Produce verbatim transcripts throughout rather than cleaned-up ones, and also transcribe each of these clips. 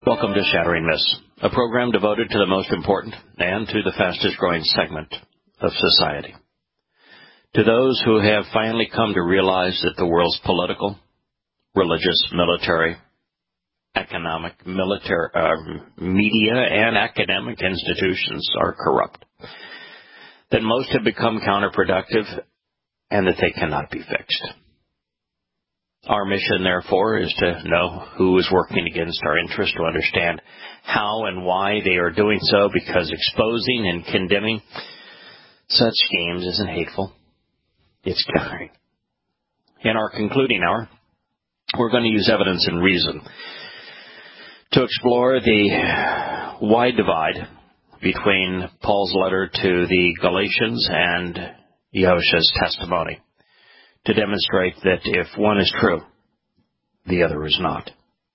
Welcome to Shattering Myths, a program devoted to the most important and to the fastest growing segment of society. To those who have finally come to realize that the world's political, religious, military, economic, military, uh, media, and academic institutions are corrupt, that most have become counterproductive, and that they cannot be fixed. Our mission, therefore, is to know who is working against our interest, to understand how and why they are doing so, because exposing and condemning such schemes isn't hateful. It's caring. In our concluding hour, we're going to use evidence and reason to explore the wide divide between Paul's letter to the Galatians and Yahushua's testimony, to demonstrate that if one is true, the other is not.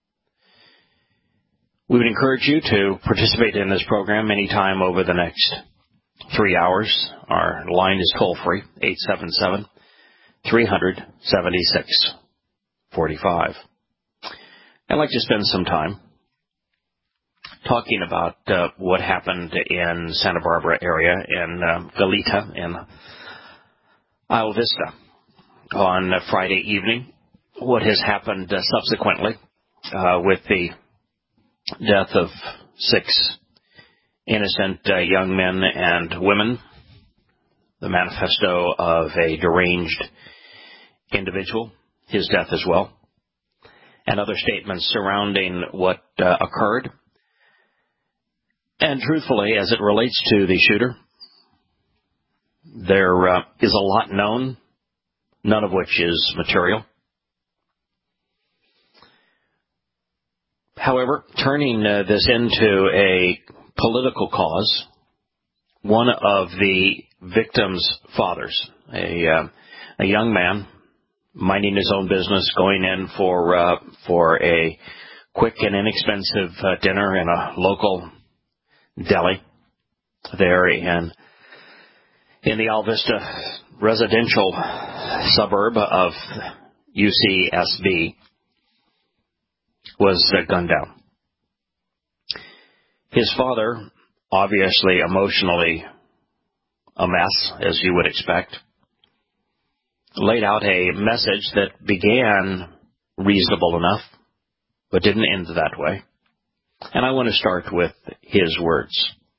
We would encourage you to participate in this program anytime over the next three hours. Our line is toll-free, eight seven seven, three hundred, seventy-six forty-five. I'd like to spend some time talking about uh, what happened in Santa Barbara area, in uh, Goleta, in Isla Vista, on uh, Friday evening, what has happened uh, subsequently uh, with the death of six innocent uh, young men and women, the manifesto of a deranged individual, his death as well, and other statements surrounding what uh, occurred. And truthfully, as it relates to the shooter, there uh, is a lot known, none of which is material. However, turning uh, this into a political cause, one of the victim's fathers, a, uh, a young man minding his own business, going in for uh, for a quick and inexpensive uh, dinner in a local deli there in in the Isla Vista residential suburb of U C S B, was uh, gunned down. His father, obviously emotionally a mess, as you would expect, laid out a message that began reasonable enough, but didn't end that way. And I want to start with his words.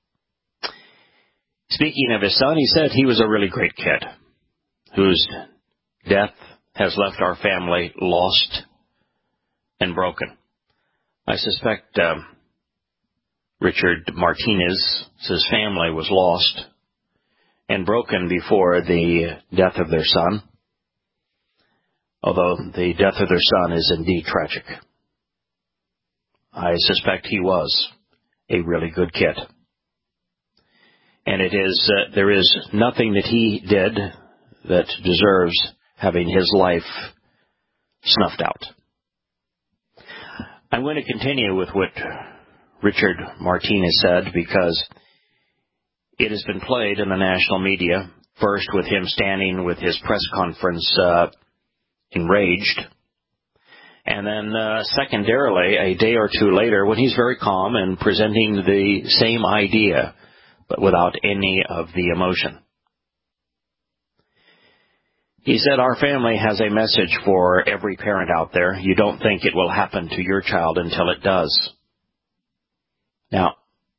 Speaking of his son, he said he was a really great kid whose death has left our family lost and broken. I suspect um, Richard Martinez's family was lost and broken before the death of their son, although the death of their son is indeed tragic. I suspect he was a really good kid. And it is, uh, there is nothing that he did that deserves having his life snuffed out. I'm going to continue with what Richard Martinez said, because it has been played in the national media, first with him standing with his press conference uh, enraged, and then uh, secondarily, a day or two later, when he's very calm and presenting the same idea, but without any of the emotion. He said, our family has a message for every parent out there. You don't think it will happen to your child until it does. Now,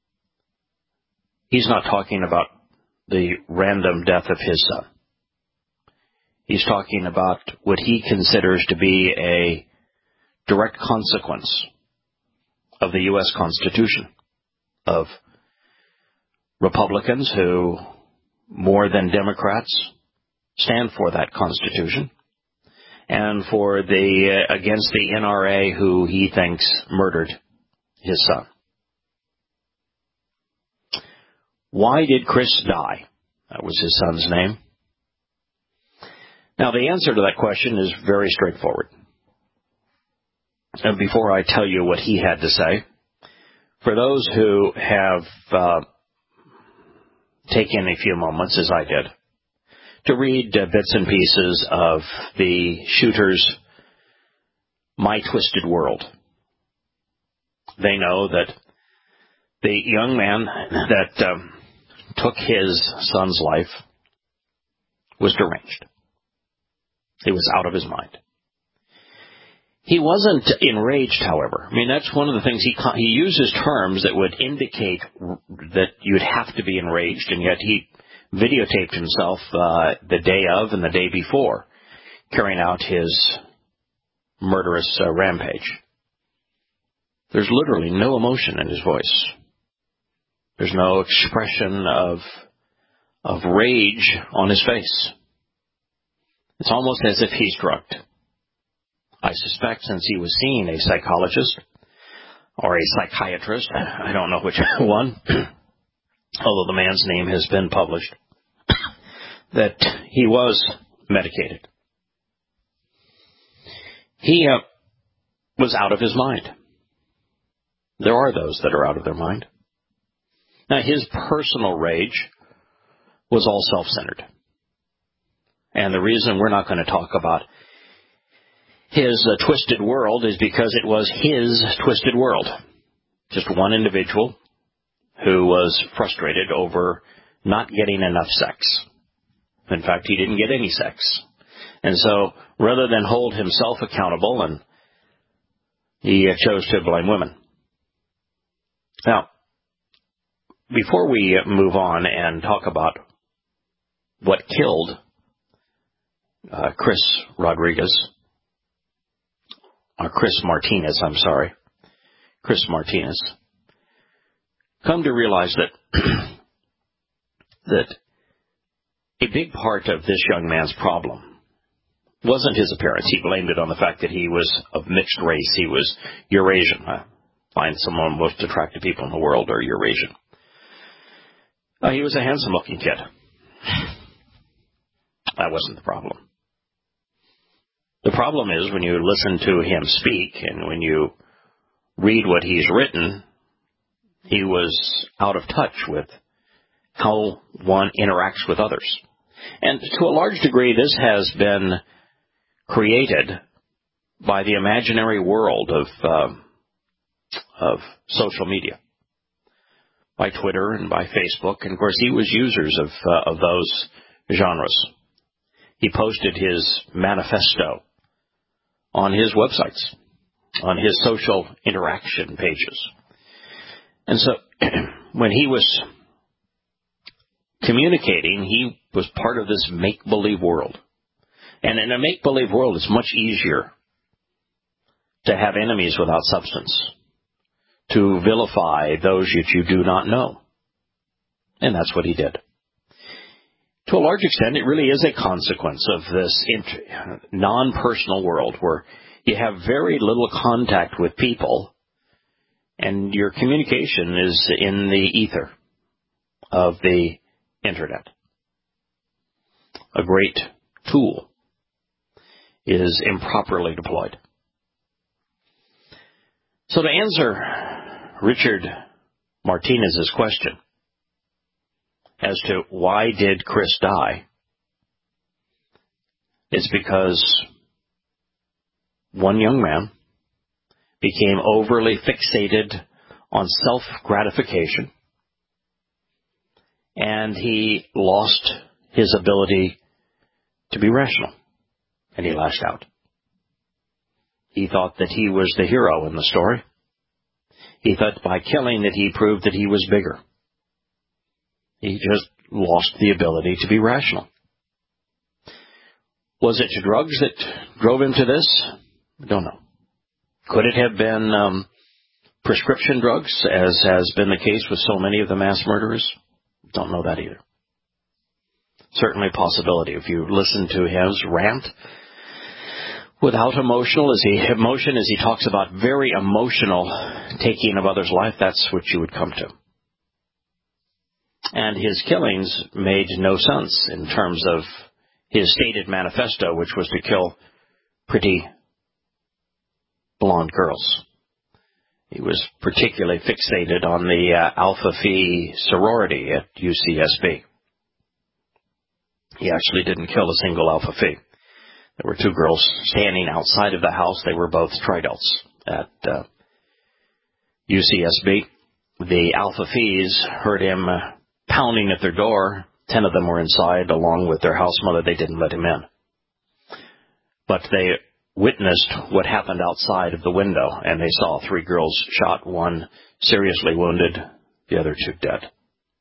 he's not talking about the random death of his son. He's talking about what he considers to be a direct consequence of the U S Constitution, of Republicans who, more than Democrats, stand for that Constitution, and for the uh, against the N R A, who he thinks murdered his son. Why did Chris die? That was his son's name. Now, the answer to that question is very straightforward. And before I tell you what he had to say, for those who have uh, taken a few moments, as I did, to read uh, bits and pieces of the shooter's My Twisted World, they know that the young man that um, took his son's life was deranged. He was out of his mind. He wasn't enraged, however. I mean, that's one of the things he he uses terms that would indicate that you'd have to be enraged, and yet he videotaped himself uh, the day of and the day before carrying out his murderous uh, rampage. There's literally no emotion in his voice. There's no expression of of rage on his face. It's almost as if he's drugged. I suspect since he was seeing a psychologist or a psychiatrist, I don't know which one, although the man's name has been published, that he was medicated. He uh, was out of his mind. There are those that are out of their mind. Now, his personal rage was all self-centered. And the reason we're not going to talk about his uh, twisted world is because it was his twisted world. Just one individual who was frustrated over not getting enough sex. In fact, he didn't get any sex. And so, rather than hold himself accountable, and he uh, chose to blame women. Now, before we move on and talk about what killed uh, Chris Rodriguez, or Chris Martinez, I'm sorry, Chris Martinez, come to realize that that a big part of this young man's problem wasn't his appearance. He blamed it on the fact that he was of mixed race. He was Eurasian. I find some of the most attractive people in the world are Eurasian. Uh, he was a handsome-looking kid. That wasn't the problem. The problem is when you listen to him speak and when you read what he's written, he was out of touch with how one interacts with others. And to a large degree, this has been created by the imaginary world of uh, of social media, by Twitter and by Facebook. And, of course, he was users of uh, of those genres. He posted his manifesto on his websites, on his social interaction pages. And so when he was communicating, he was part of this make-believe world. And in a make-believe world, it's much easier to have enemies without substance, to vilify those that you do not know. And that's what he did. To a large extent, it really is a consequence of this int- non-personal world where you have very little contact with people and your communication is in the ether of the Internet. A great tool is improperly deployed. So to answer Richard Martinez's question as to why did Chris die, it's because one young man became overly fixated on self-gratification, and he lost his ability to be rational, and he lashed out. He thought that he was the hero in the story. He thought by killing that he proved that he was bigger. He just lost the ability to be rational. Was it drugs that drove him to this? I don't know. Could it have been um, prescription drugs, as has been the case with so many of the mass murderers? Don't know that either. Certainly a possibility. If you listen to his rant, without emotional, as he, emotion, as he talks about very emotional taking of others' life, that's what you would come to. And his killings made no sense in terms of his stated manifesto, which was to kill pretty blonde girls. He was particularly fixated on the uh, Alpha Phi sorority at U C S B. He actually didn't kill a single Alpha Phi. There were two girls standing outside of the house. They were both tridents at uh, U C S B. The Alpha Phees heard him uh, pounding at their door. Ten of them were inside, along with their house mother. They didn't let him in. But they witnessed what happened outside of the window, and they saw three girls shot, one seriously wounded, the other two dead.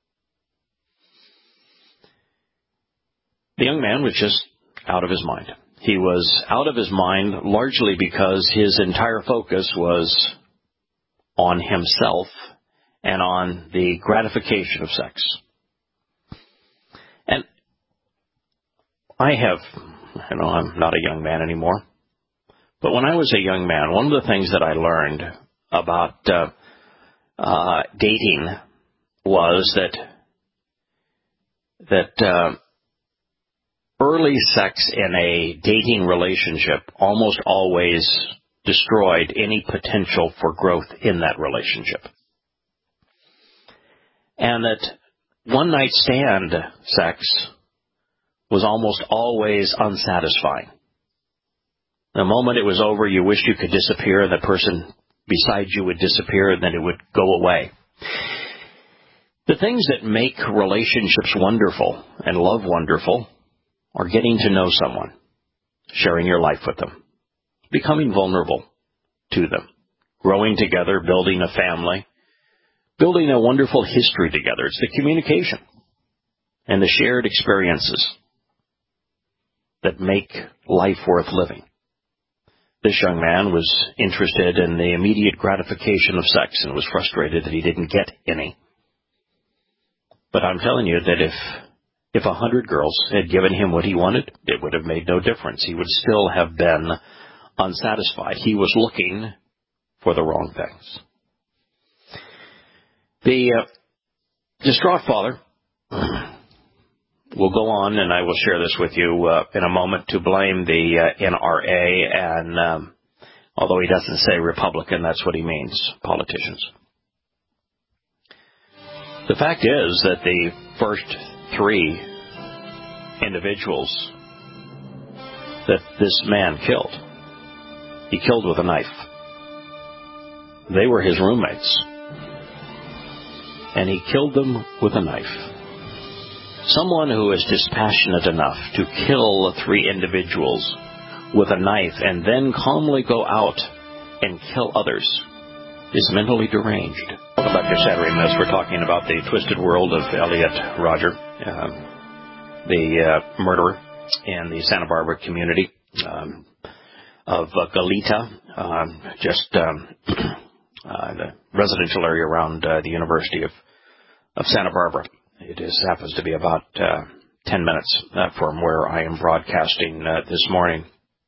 The young man was just out of his mind. He was out of his mind largely because his entire focus was on himself and on the gratification of sex. And I have, you know, I'm not a young man anymore, but when I was a young man, one of the things that I learned about uh, uh, dating was that that uh, early sex in a dating relationship almost always destroyed any potential for growth in that relationship. And that one-night stand sex was almost always unsatisfying. The moment it was over, you wished you could disappear, and the person beside you would disappear, and then it would go away. The things that make relationships wonderful and love wonderful are getting to know someone, sharing your life with them, becoming vulnerable to them, growing together, building a family, building a wonderful history together. It's the communication and the shared experiences that make life worth living. This young man was interested in the immediate gratification of sex and was frustrated that he didn't get any. But I'm telling you that if if a hundred girls had given him what he wanted, it would have made no difference. He would still have been unsatisfied. He was looking for the wrong things. The uh, distraught father will go on, and I will share this with you uh, in a moment, to blame the uh, N R A, and um, although he doesn't say Republican, that's what he means, politicians. The fact is that the first three individuals that this man killed, he killed with a knife. They were his roommates, and he killed them with a knife. Someone who is dispassionate enough to kill three individuals with a knife and then calmly go out and kill others is mentally deranged. Welcome back to Saturday Miss. We're talking about the twisted world of Elliot Rodger, um, the uh, murderer in the Santa Barbara community um, of uh, Goleta, um, just um, uh, the residential area around uh, the University of, of Santa Barbara. It is, happens to be about uh, ten minutes uh, from where I am broadcasting uh, this morning.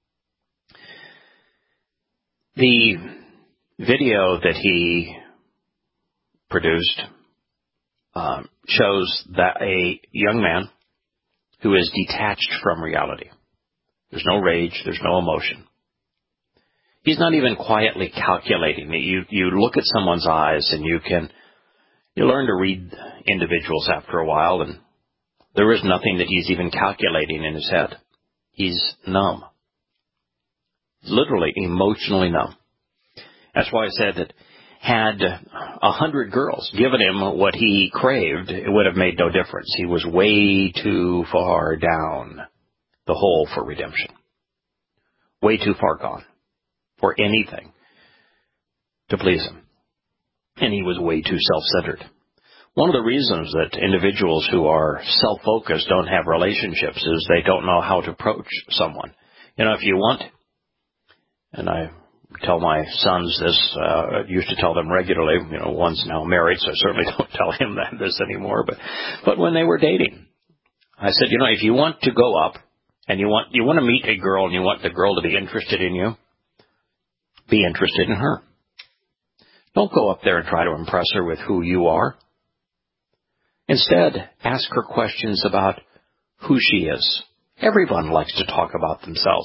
The video that he produced uh, shows that a young man who is detached from reality. There's no rage. There's no emotion. He's not even quietly calculating. You, you look at someone's eyes and you can... You learn to read individuals after a while, and there is nothing that he's even calculating in his head. He's numb. He's literally emotionally numb. That's why I said that had a hundred girls given him what he craved, it would have made no difference. He was way too far down the hole for redemption. Way too far gone for anything to please him. And he was way too self-centered. One of the reasons that individuals who are self-focused don't have relationships is they don't know how to approach someone. You know, if you want, and I tell my sons this, uh, I used to tell them regularly, you know, one's now married, so I certainly don't tell him that this anymore, but, but when they were dating, I said, you know, if you want to go up and you want, you want to meet a girl and you want the girl to be interested in you, be interested in her. Don't go up there and try to impress her with who you are. Instead, ask her questions about who she is. Everyone likes to talk about themselves.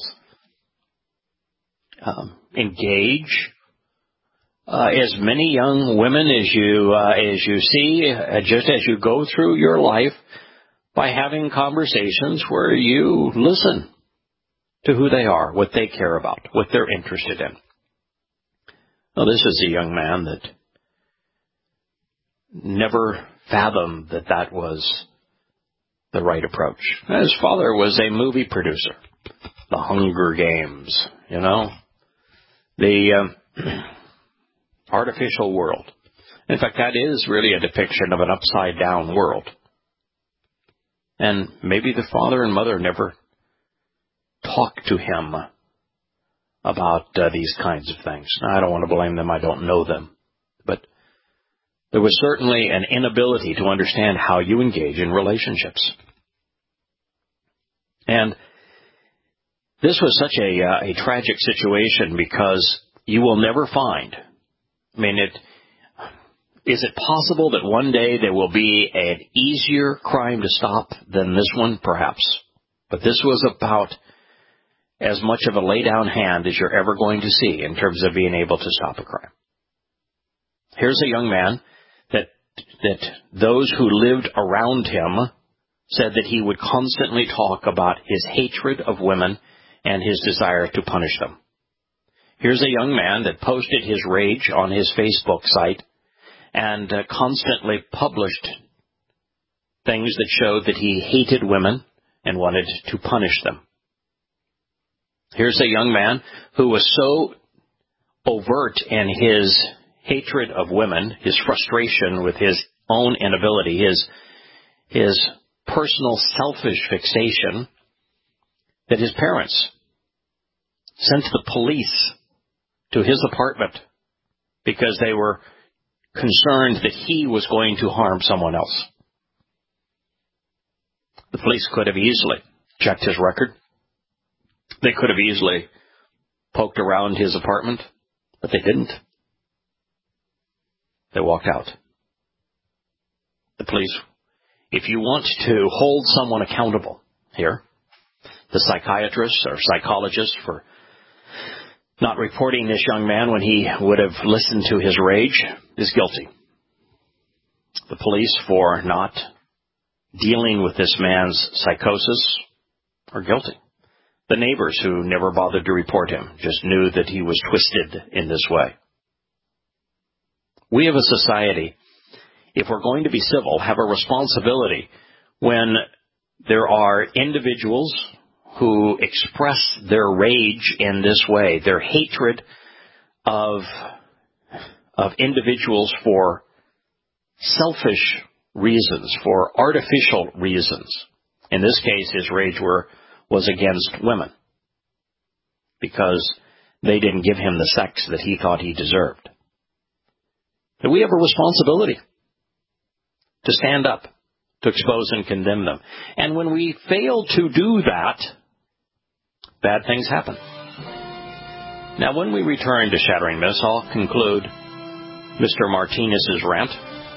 Um, engage uh, as many young women as you uh, as you see, uh, just as you go through your life, by having conversations where you listen to who they are, what they care about, what they're interested in. Well, this is a young man that never fathomed that that was the right approach. His father was a movie producer. The Hunger Games, you know, the uh, artificial world. In fact, that is really a depiction of an upside-down world. And maybe the father and mother never talked to him about uh, these kinds of things. Now, I don't want to blame them. I don't know them. But there was certainly an inability to understand how you engage in relationships. And this was such a, uh, a tragic situation because you will never find, I mean, it, is it possible that one day there will be an easier crime to stop than this one? Perhaps. But this was about as much of a lay-down hand as you're ever going to see in terms of being able to stop a crime. Here's a young man that that those who lived around him said that he would constantly talk about his hatred of women and his desire to punish them. Here's a young man that posted his rage on his Facebook site and uh, constantly published things that showed that he hated women and wanted to punish them. Here's a young man who was so overt in his hatred of women, his frustration with his own inability, his, his personal selfish fixation, that his parents sent the police to his apartment because they were concerned that he was going to harm someone else. The police could have easily checked his record. They could have easily poked around his apartment, but they didn't. They walked out. The police, if you want to hold someone accountable here, the psychiatrist or psychologist for not reporting this young man when he would have listened to his rage is guilty. The police for not dealing with this man's psychosis are guilty. The neighbors who never bothered to report him just knew that he was twisted in this way. We as a society, if we're going to be civil, have a responsibility when there are individuals who express their rage in this way, their hatred of, of individuals for selfish reasons, for artificial reasons. In this case, his rage were, was against women because they didn't give him the sex that he thought he deserved. And we have a responsibility to stand up, to expose and condemn them. And when we fail to do that, bad things happen. Now, when we return to Shattering Myths, I'll conclude Mister Martinez's rant,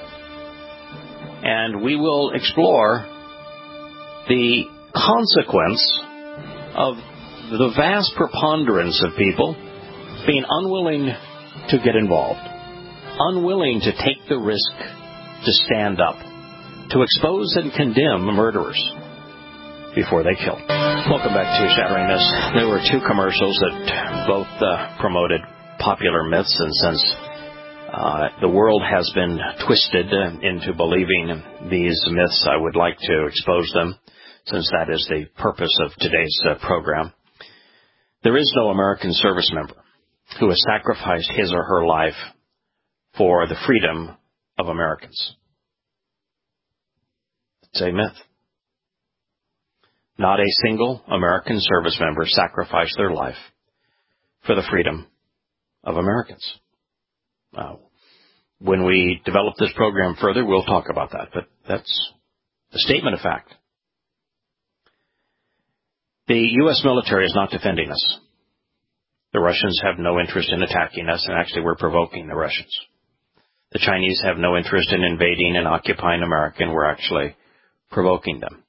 and we will explore the consequence of the vast preponderance of people being unwilling to get involved, unwilling to take the risk to stand up, to expose and condemn murderers before they kill. Welcome back to Shattering Myths. There were two commercials that both uh, promoted popular myths, and since uh, the world has been twisted uh, into believing these myths, I would like to expose them, since that is the purpose of today's uh, program. There is no American service member who has sacrificed his or her life for the freedom of Americans. It's a myth. Not a single American service member sacrificed their life for the freedom of Americans. Uh, when we develop this program further, we'll talk about that, but that's a statement of fact. The U S military is not defending us. The Russians have no interest in attacking us, and actually we're provoking the Russians. The Chinese have no interest in invading and occupying America, and we're actually provoking them.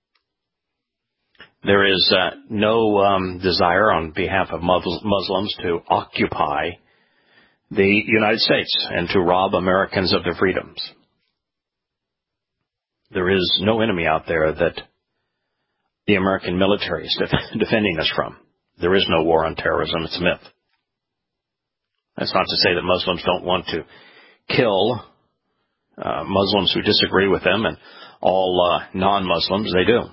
There is uh, no um, desire on behalf of Muslims to occupy the United States and to rob Americans of their freedoms. There is no enemy out there that the American military is def- defending us from. There is no war on terrorism. It's a myth. That's not to say that Muslims don't want to kill uh, Muslims who disagree with them, and all uh, non-Muslims, they do.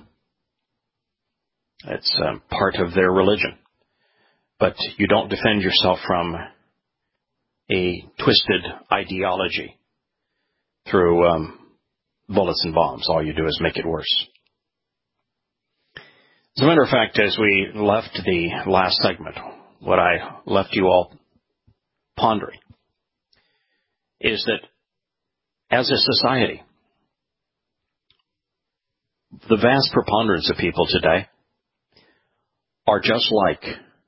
It's uh, part of their religion. But you don't defend yourself from a twisted ideology through um, bullets and bombs. All you do is make it worse. As a matter of fact, as we left the last segment, what I left you all pondering is that as a society, the vast preponderance of people today are just like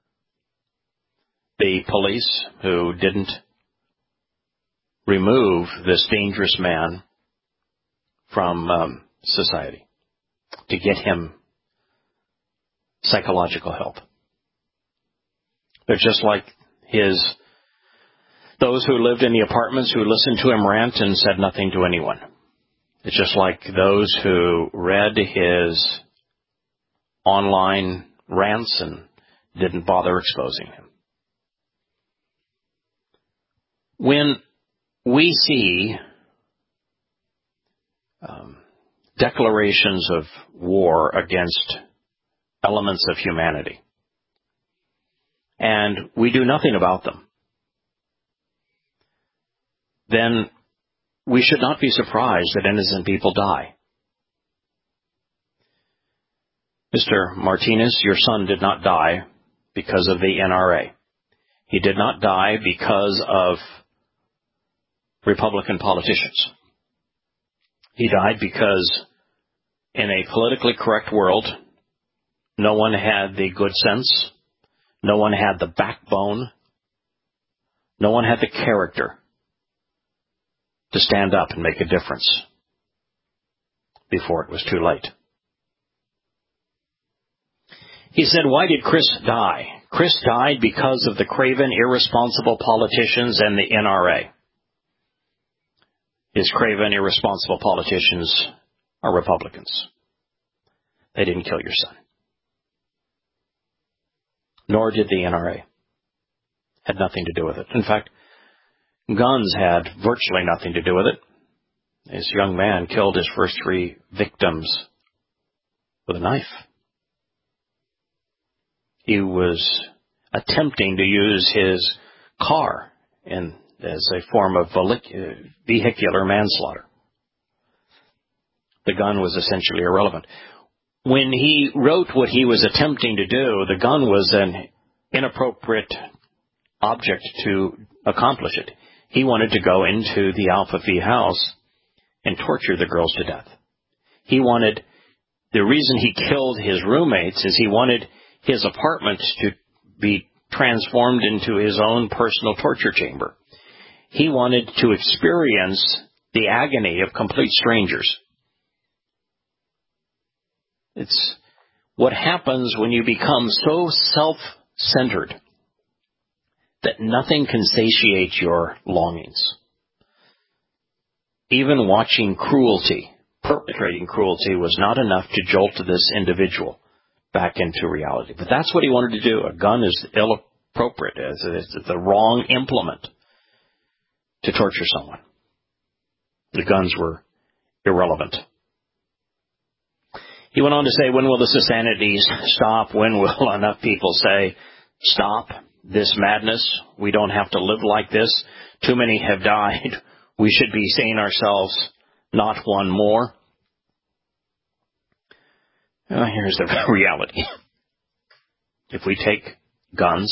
the police who didn't remove this dangerous man from um, society to get him psychological help. They're just like his those who lived in the apartments who listened to him rant and said nothing to anyone. It's just like those who read his online rants and didn't bother exposing him. When we see um, declarations of war against elements of humanity, and we do nothing about them, then we should not be surprised that innocent people die. Mister Martinez, your son did not die because of the N R A. He did not die because of Republican politicians. He died because in a politically correct world, no one had the good sense, no one had the backbone, no one had the character to stand up and make a difference before it was too late. He said, why did Chris die? Chris died because of the craven, irresponsible politicians and the N R A. His craven, irresponsible politicians are Republicans. They didn't kill your son. Nor did the N R A. Had nothing to do with it. In fact, guns had virtually nothing to do with it. This young man killed his first three victims with a knife. He was attempting to use his car in, as a form of vehicular manslaughter. The gun was essentially irrelevant. When he wrote what he was attempting to do, the gun was an inappropriate object to accomplish it. He wanted to go into the Alpha Phi house and torture the girls to death. He wanted, the reason he killed his roommates is he wanted his apartment to be transformed into his own personal torture chamber. He wanted to experience the agony of complete strangers. It's what happens when you become so self-centered that nothing can satiate your longings. Even watching cruelty, perpetrating cruelty, was not enough to jolt this individual back into reality. But that's what he wanted to do. A gun is inappropriate. It's the wrong implement to torture someone. The guns were irrelevant. He went on to say, when will the insanities stop? When will enough people say, stop this madness? We don't have to live like this. Too many have died. We should be saying ourselves, not one more. Well, here's the reality. If we take guns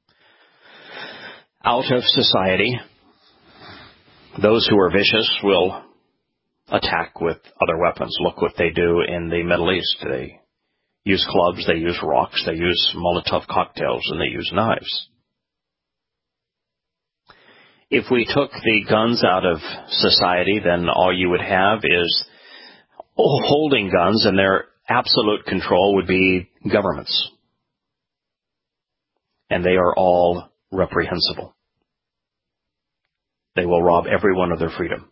out of society, those who are vicious will attack with other weapons. Look what they do in the Middle East. They use clubs, they use rocks, they use Molotov cocktails, and they use knives. If we took the guns out of society, then all you would have is holding guns, and their absolute control would be governments. And they are all reprehensible. They will rob everyone of their freedom.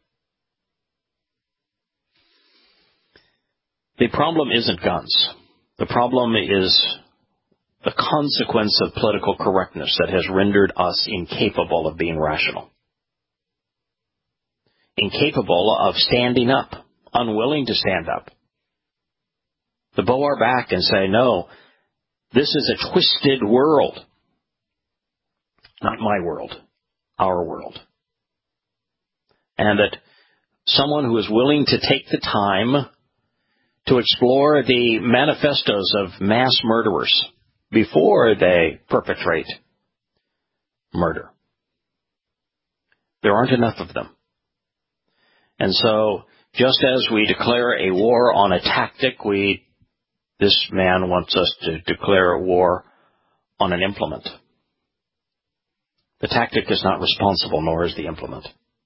The problem isn't guns. The problem is the consequence of political correctness that has rendered us incapable of being rational. incapable of standing up, unwilling to stand up, to bow our back and say, no, this is a twisted world. Not my world, our world. And that someone who is willing to take the time to explore the manifestos of mass murderers before they perpetrate murder. There aren't enough of them. And so, just as we declare a war on a tactic, we, this man wants us to declare a war on an implement. The tactic is not responsible, nor is the implement.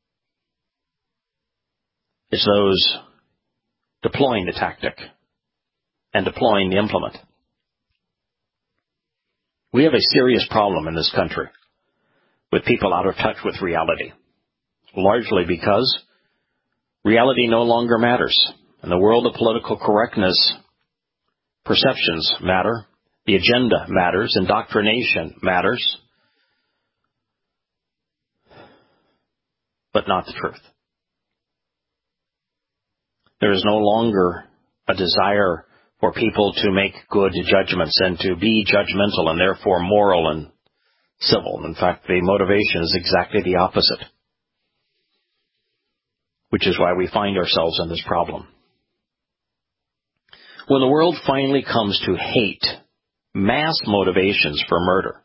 It's those deploying the tactic and deploying the implement. We have a serious problem in this country with people out of touch with reality, largely because reality no longer matters. In the world of political correctness, perceptions matter, the agenda matters, indoctrination matters, but not the truth. There is no longer a desire for people to make good judgments and to be judgmental and therefore moral and civil. In fact, the motivation is exactly the opposite, which is why we find ourselves in this problem. When the world finally comes to hate mass motivations for murder,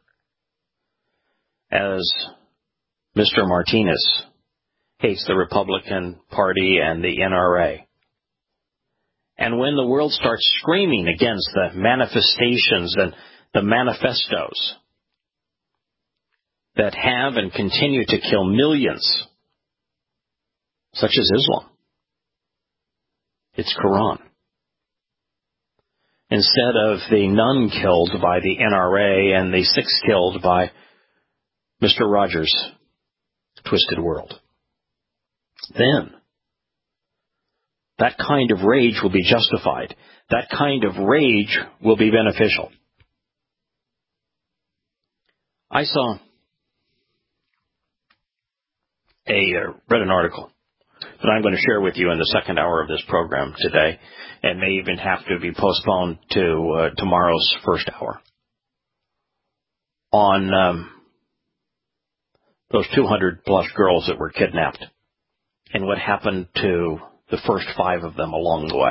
as Mister Martinez hates the Republican Party and the N R A, and when the world starts screaming against the manifestations and the manifestos that have and continue to kill millions, such as Islam, it's Quran. Instead of the none killed by the N R A and the six killed by Mister Rogers' twisted world. Then, that kind of rage will be justified. That kind of rage will be beneficial. I saw a, uh, read an article that I'm going to share with you in the second hour of this program today, and may even have to be postponed to uh, tomorrow's first hour, on um, those two hundred plus girls that were kidnapped and what happened to the first five of them along the way.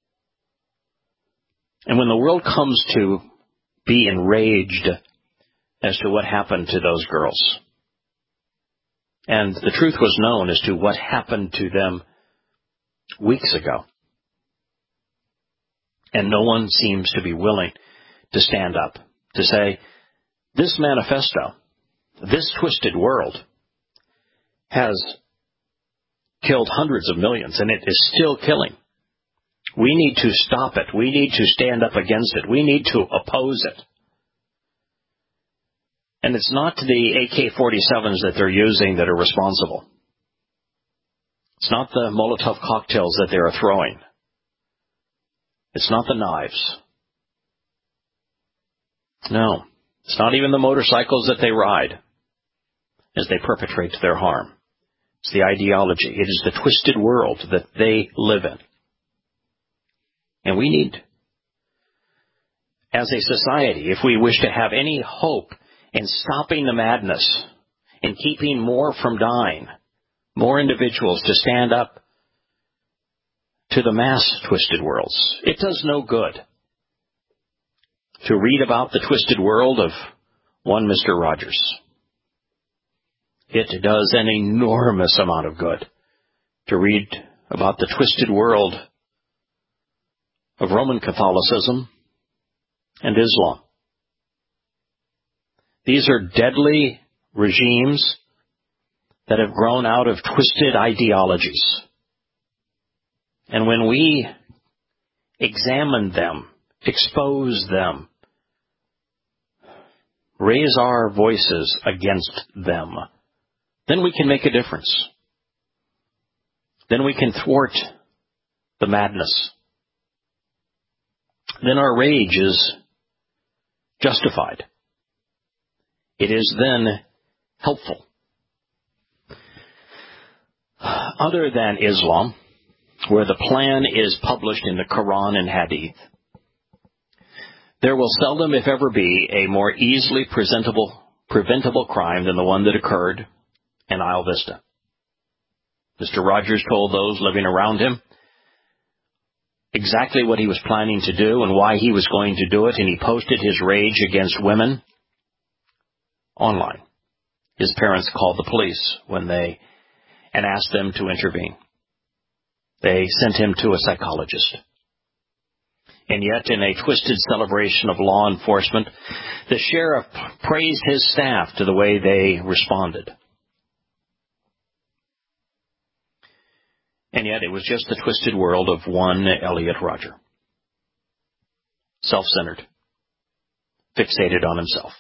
And when the world comes to be enraged as to what happened to those girls, and the truth was known as to what happened to them weeks ago, and no one seems to be willing to stand up to say, this manifesto, this twisted world, has killed hundreds of millions, and it is still killing. We need to stop it. We need to stand up against it. We need to oppose it. And it's not the A K forty-sevens that they're using that are responsible. It's not the Molotov cocktails that they are throwing. It's not the knives. No, it's not even the motorcycles that they ride as they perpetrate their harm. It's the ideology. It is the twisted world that they live in. And we need, as a society, if we wish to have any hope in stopping the madness, in keeping more from dying, more individuals to stand up to the mass twisted worlds. It does no good to read about the twisted world of one Mister Rogers. It does an enormous amount of good to read about the twisted world of Roman Catholicism and Islam. These are deadly regimes that have grown out of twisted ideologies. And when we examine them, expose them, raise our voices against them, then we can make a difference. Then we can thwart the madness. Then our rage is justified. It is then helpful. other than Islam, where the plan is published in the Quran and Hadith, there will seldom, if ever, be a more easily presentable, preventable crime than the one that occurred in Isla Vista. Mister Rogers told those living around him exactly what he was planning to do and why he was going to do it, and he posted his rage against women online. His parents called the police when they and asked them to intervene. They sent him to a psychologist. And yet, in a twisted celebration of law enforcement, the sheriff praised his staff to the way they responded. And yet, it was just the twisted world of one Elliot Rodger. Self-centered. Fixated on himself.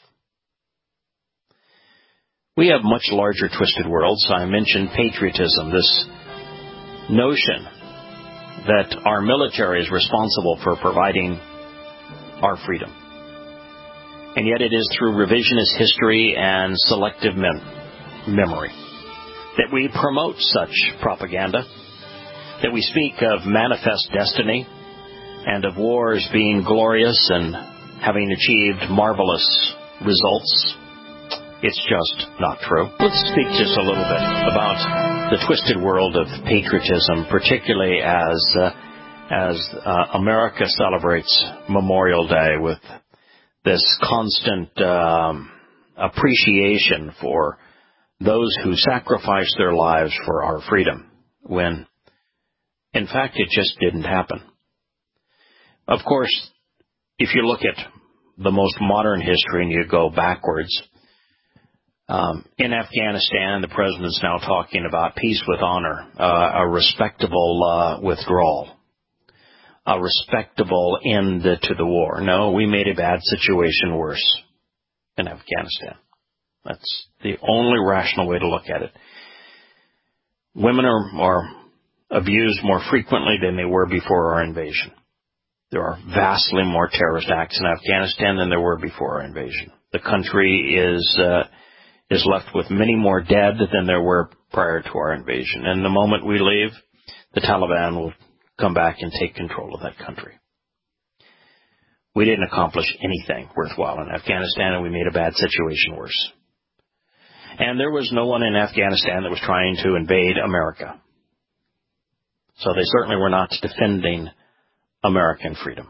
We have much larger twisted worlds. I mentioned patriotism, this notion that our military is responsible for providing our freedom. And yet it is through revisionist history and selective mem- memory that we promote such propaganda, that we speak of manifest destiny and of wars being glorious and having achieved marvelous results. It's just not true. Let's speak just a little bit about the twisted world of patriotism, particularly as uh, as uh, America celebrates Memorial Day with this constant um, appreciation for those who sacrificed their lives for our freedom, when, in fact, it just didn't happen. Of course, if you look at the most modern history and you go backwards, Um, in Afghanistan, the president's now talking about peace with honor, uh, a respectable uh, withdrawal, a respectable end to the war. No, we made a bad situation worse in Afghanistan. That's the only rational way to look at it. Women are, are abused more frequently than they were before our invasion. There are vastly more terrorist acts in Afghanistan than there were before our invasion. The country is uh, is left with many more dead than there were prior to our invasion. And the moment we leave, the Taliban will come back and take control of that country. We didn't accomplish anything worthwhile in Afghanistan, and we made a bad situation worse. And there was no one in Afghanistan that was trying to invade America. So they certainly were not defending American freedom.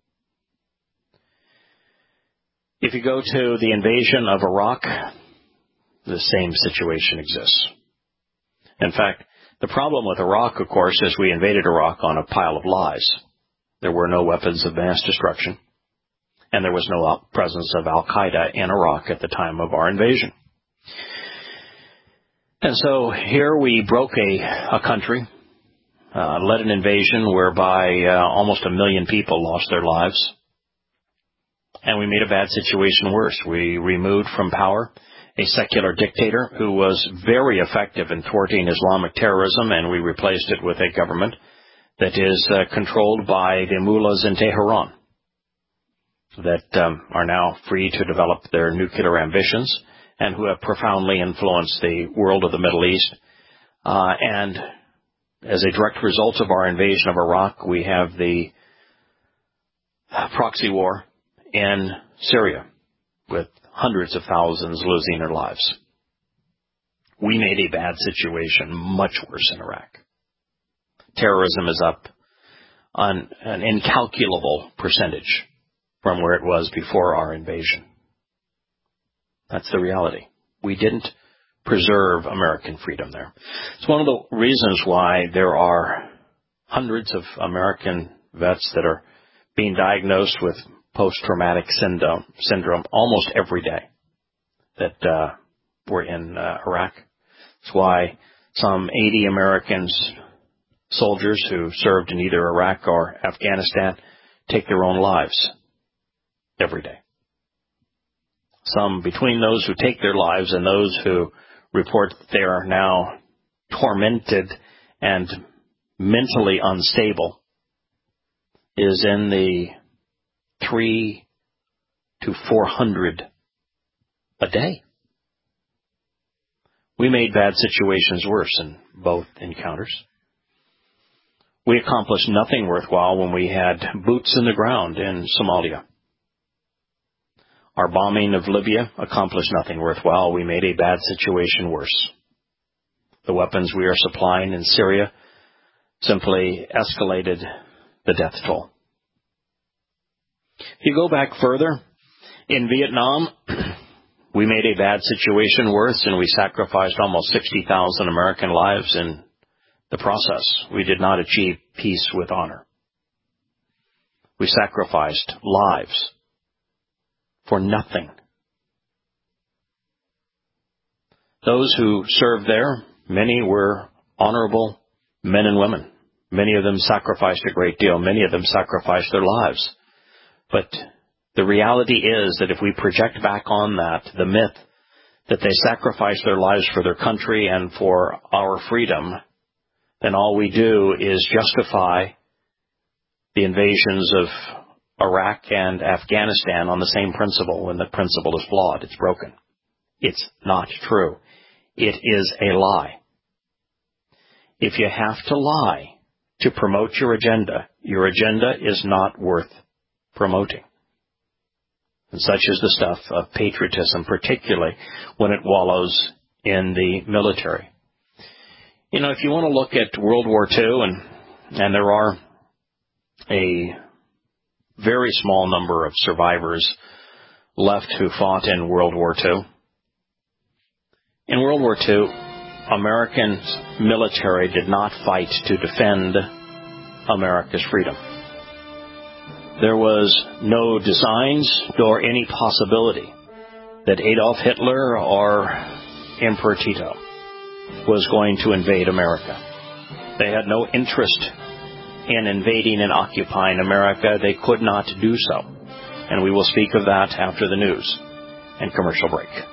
If you go to the invasion of Iraq, the same situation exists. In fact, the problem with Iraq, of course, is we invaded Iraq on a pile of lies. There were no weapons of mass destruction, and there was no presence of Al-Qaeda in Iraq at the time of our invasion. And so here we broke a, a country, uh, led an invasion whereby uh, almost a million people lost their lives, and we made a bad situation worse. We removed from power a secular dictator who was very effective in thwarting Islamic terrorism, and we replaced it with a government that is uh, controlled by the mullahs in Tehran that um, are now free to develop their nuclear ambitions and who have profoundly influenced the world of the Middle East. Uh, and as a direct result of our invasion of Iraq, we have the proxy war in Syria with hundreds of thousands losing their lives. We made a bad situation much worse in Iraq. Terrorism is up on an incalculable percentage from where it was before our invasion. That's the reality. We didn't preserve American freedom there. It's one of the reasons why there are hundreds of American vets that are being diagnosed with post-traumatic syndrome, syndrome almost every day that uh, were in uh, Iraq. That's why some eighty American soldiers who served in either Iraq or Afghanistan take their own lives every day. Some between those who take their lives and those who report that they are now tormented and mentally unstable is in the three to four hundred a day. We made bad situations worse in both encounters. We accomplished nothing worthwhile when we had boots in the ground in Somalia. Our bombing of Libya accomplished nothing worthwhile. We made a bad situation worse. The weapons we are supplying in Syria simply escalated the death toll. If you go back further, in Vietnam, we made a bad situation worse, and we sacrificed almost sixty thousand American lives in the process. We did not achieve peace with honor. We sacrificed lives for nothing. Those who served there, many were honorable men and women. Many of them sacrificed a great deal. Many of them sacrificed their lives. But the reality is that if we project back on that, the myth that they sacrificed their lives for their country and for our freedom, then all we do is justify the invasions of Iraq and Afghanistan on the same principle, when the principle is flawed. It's broken. It's not true. It is a lie. If you have to lie to promote your agenda, your agenda is not worth promoting. And such is the stuff of patriotism, particularly when it wallows in the military. You know, if you want to look at World War Two, and, and there are a very small number of survivors left who fought in World War Two. In World War Two, American military did not fight to defend America's freedom. There was no designs nor any possibility that Adolf Hitler or Emperor Tito was going to invade America. They had no interest in invading and occupying America. They could not do so. And we will speak of that after the news and commercial break.